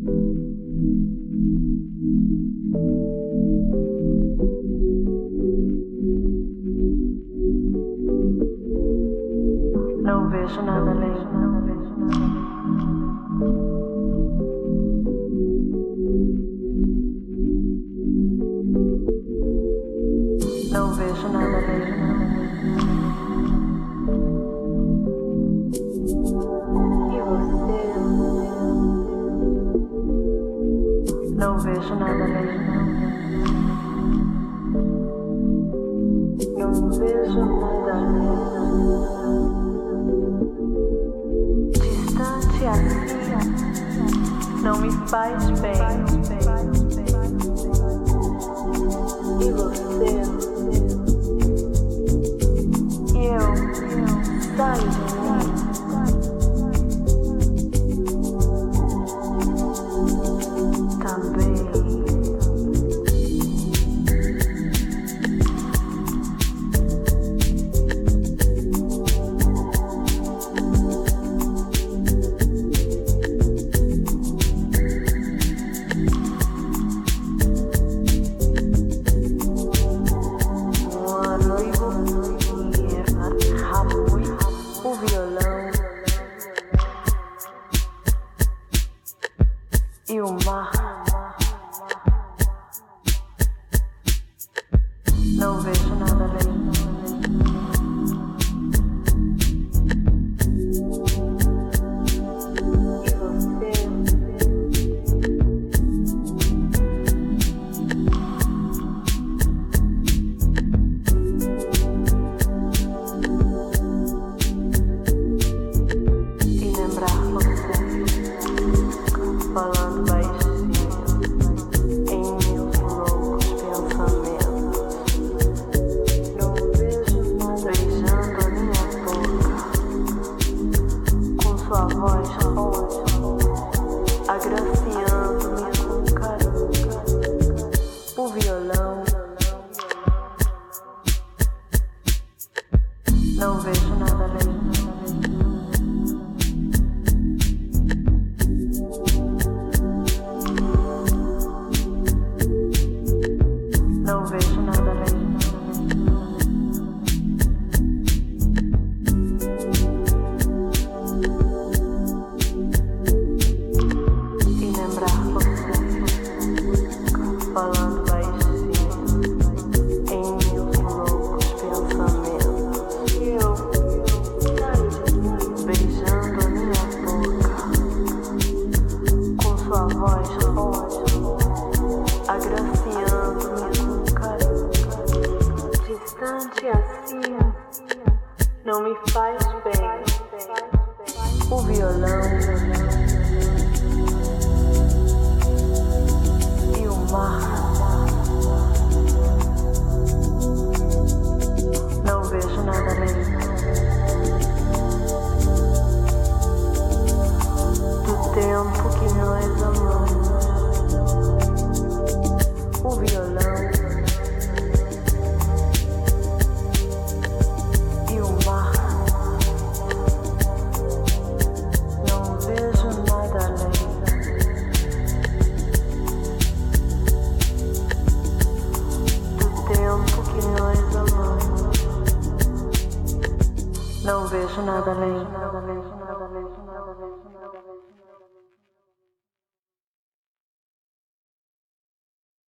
Não vejo nada além. Não vejo nada além. E você? Não vejo nada além. Não vejo nada além. Distante assim não me faz bem. E você? E eu saio de mim. Também. E o mar. Não vejo nada além. E você? E lembrar você falando baixinho em meus loucos pensamentos. Não vejo nada beijando a minha boca com sua voz roxa, agraciando-me com carinho. O violão. Não vejo nada além. Não vejo nada além. E lembrar você falando baixinho em meus loucos pensamentos. E eu beijando a minha boca com sua voz roxa, agraciando-me. Distante assim não me faz bem. O violão e o mar. Não vejo nada além do tempo que nós amamos.